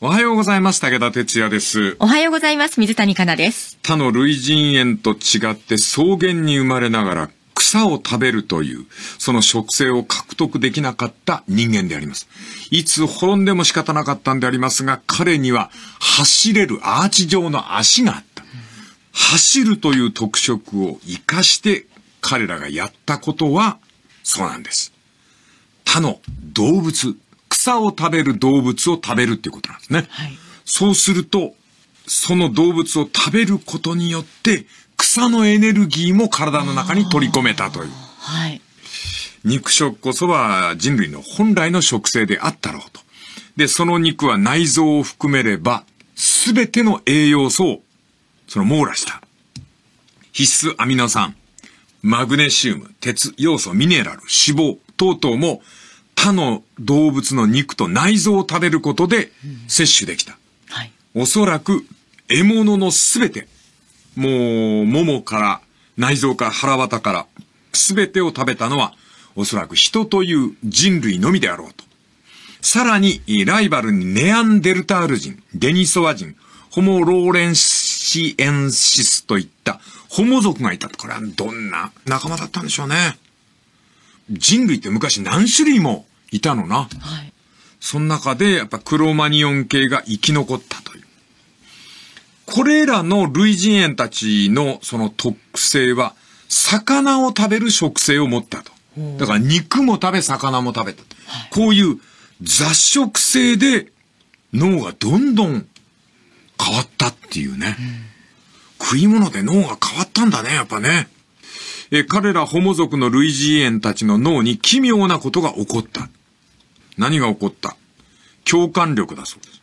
おはようございます。武田哲也です。 おはようございます。水谷香奈です。 他の類人猿と違って草原に生まれながら草を食べるという、その食性を獲得できなかった人間であります。いつ滅んでも仕方なかったんでありますが、彼には走れるアーチ状の足があった。走るという特色を生かして彼らがやったことは、そうなんです。他の動物、草を食べる動物を食べるっていうことなんですね。 はい、 そうすると、その動物を食べることによって、草のエネルギーも体の中に取り込めたという。 はい、 肉食こそは人類の本来の食性であったろうと。で、その肉は内臓を含めれば、すべての栄養素を、網羅した。必須アミノ酸、マグネシウム、鉄、要素、ミネラル、脂肪等々も、他の動物の肉と内臓を食べることで摂取できた。 はい、 おそらく獲物のすべて、もう、ももから内臓から腹渡からすべてを食べたのはおそらく人という人類のみであろうと。さらにライバルにネアンデルタール人、デニソワ人、ホモローレンシエンシスといったホモ族がいた。これはどんな仲間だったんでしょうね。人類って昔何種類もいたのな。 はい、 その中でやっぱクロマニオン系が生き残ったという。これらの類人猿たちのその特性は、魚を食べる食性を持ったと。だから肉も食べ、魚も食べた。はい、こういう雑食性で脳がどんどん変わったっていうね。食い物で脳が変わったんだね、やっぱね。彼らホモ族の類人猿たちの脳に奇妙なことが起こった。何が起こった？共感力だそうです。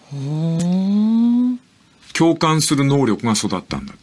共感する能力が育ったんだって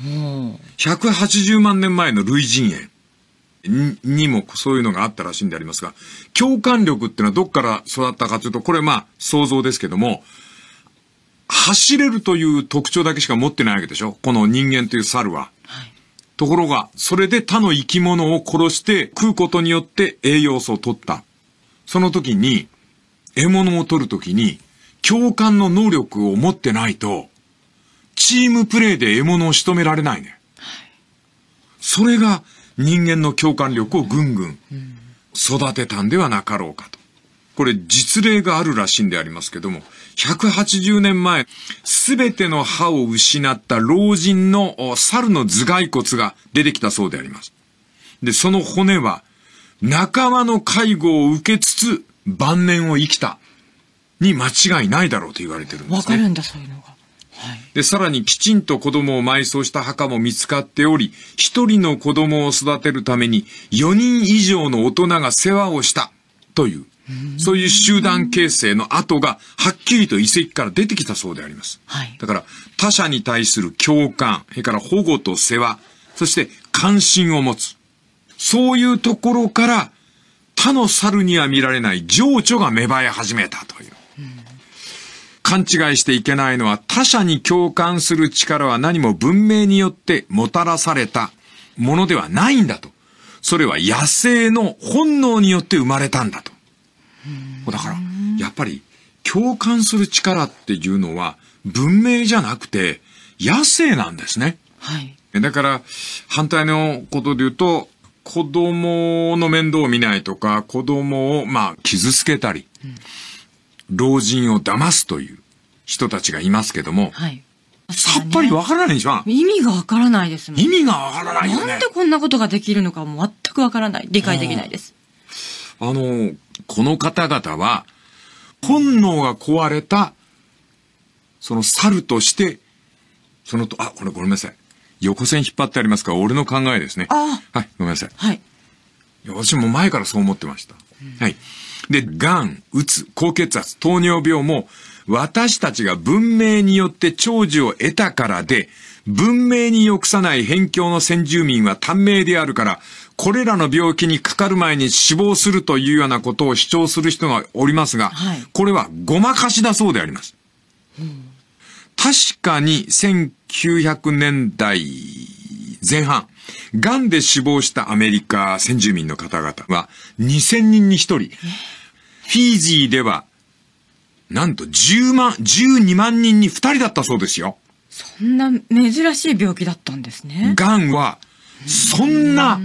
。180万年前の類人猿にもそういうのがあったらしいんでありますが、共感力っていうのはどっから育ったかというと、これ想像ですけども、走れるという特徴だけしか持ってないわけでしょ、この人間という猿は。 はい、 ところが、それで他の生き物を殺して食うことによって栄養素を取った。その時に、獲物を取る時に、共感の能力を持ってないと、チームプレーで獲物を仕留められないね。はい、それが人間の共感力をぐんぐん育てたんではなかろうかと。これ実例があるらしいんでありますけども、180年前、すべての歯を失った老人の猿の頭蓋骨が出てきたそうであります。で、その骨は仲間の介護を受けつつ晩年を生きたに間違いないだろうと言われてるんですね。 わかるんだ、そういうのが。はい、 で、さらにきちんと子供を埋葬した墓も見つかっており、一人の子供を育てるために4人以上の大人が世話をしたという、そういう集団形成の跡がはっきりと遺跡から出てきたそうであります。 はい、 だから他者に対する共感、それから保護と世話、そして関心を持つ。そういうところから他の猿には見られない情緒が芽生え始めたという。勘違いしていけないのは、他者に共感する力は何も文明によってもたらされたものではないんだと。それは野生の本能によって生まれたんだと。だから、やっぱり共感する力っていうのは文明じゃなくて野生なんですね。 はい。 だから、反対のことで言うと、子供の面倒を見ないとか、子供を傷つけたり、老人を騙すという人たちがいますけども、 はい、 さっぱりわからないでしょ。 意味がわからないですもん。 意味がわからないよね。 なんでこんなことができるのかも全くわからない。理解できないです。 この方々は、本能が壊れた、その猿として、これごめんなさい。横線引っ張ってありますから、俺の考えですね。はい、ごめんなさい。 はい。 私も前からそう思ってました。はい。で、癌、うつ、高血圧、糖尿病も、私たちが文明によって長寿を得たからで、文明に抑さない辺境の先住民は短命であるから、これらの病気にかかる前に死亡するというようなことを主張する人がおりますが、 はい、 これはごまかしだそうであります。確かに1900年代前半、癌で死亡したアメリカ先住民の方々は2000人に1人。フィジーではなんと12万人に2人だったそうですよ。 そんな珍しい病気だったんですね。 癌は、そんな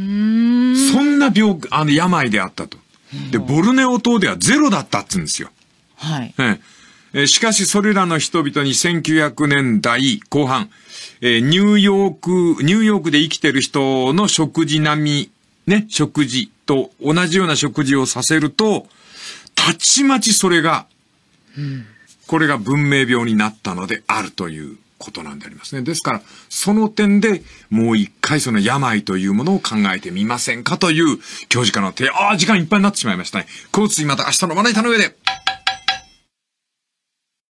病であったと。で、ボルネオ島ではゼロだったっつうんですよ。 はい。 しかしそれらの人々に1900年代後半、ニューヨークで生きてる人の食事並み、ね、食事と同じような食事をさせると、たちまちそれが、これが文明病になったのであるということなんでありますね。ですから、その点でもう一回その病というものを考えてみませんかという教授からの提案。時間いっぱいになってしまいましたね。交通また明日のまな板の上で。